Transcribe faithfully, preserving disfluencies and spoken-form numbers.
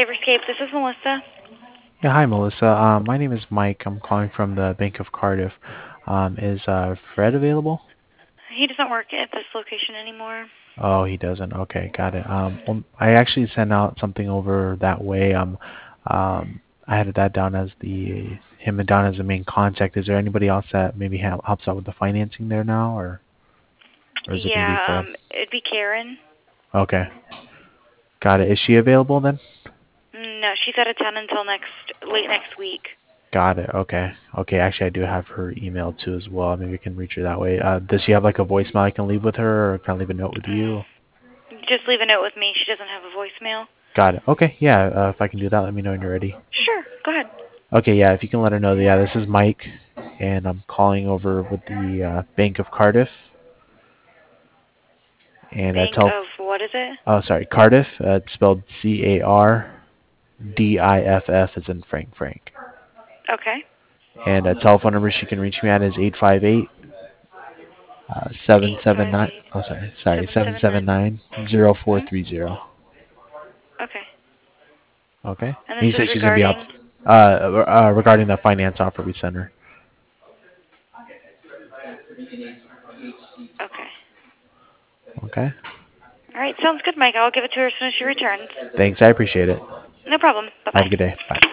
Saverscape. This is Melissa. Yeah, hi Melissa. Um, my name is Mike. I'm calling from the Bank of Cardiff. Um, is uh, Fred available? He doesn't work at this location anymore. Oh, he doesn't. Okay, got it. Um, well, I actually sent out something over that way. Um, um, I had that down as the him and down as the main contact. Is there anybody else that maybe hel- helps out with the financing there now, or or is it going to be Yeah, Fred? um, it'd be Karen. Okay, got it. Is she available then? No, she's out of town until next late next week. Got it. Okay. Okay. Actually, I do have her email too as well. Maybe I can reach her that way. Uh, does she have like a voicemail I can leave with her, or can I leave a note with Mm, you? just leave a note with me. She doesn't have a voicemail. Got it. Okay. Yeah. Uh, if I can do that, let me know when you're ready. Sure, go ahead. Okay. Yeah. If you can let her know that, yeah, this is Mike, and I'm calling over with the uh, Bank of Cardiff, and uh, Bank tell. of what is it? Oh, sorry, Cardiff. Uh, it's spelled C A R D I F F as in Frank Frank. Okay. And a telephone number she can reach me at is eight five eight uh, seven Eight seven five nine. eight Oh, sorry, sorry, seven seven seven seven nine. nine zero four Hmm. three zero. Okay. Okay. And And this you is said she's gonna be up regarding. uh, uh regarding the finance offer we sent her. Okay. Okay. All right. Sounds good, Mike. I'll give it to her as soon as she returns. Thanks. I appreciate it. No problem. Bye Have a bye. good day. Bye.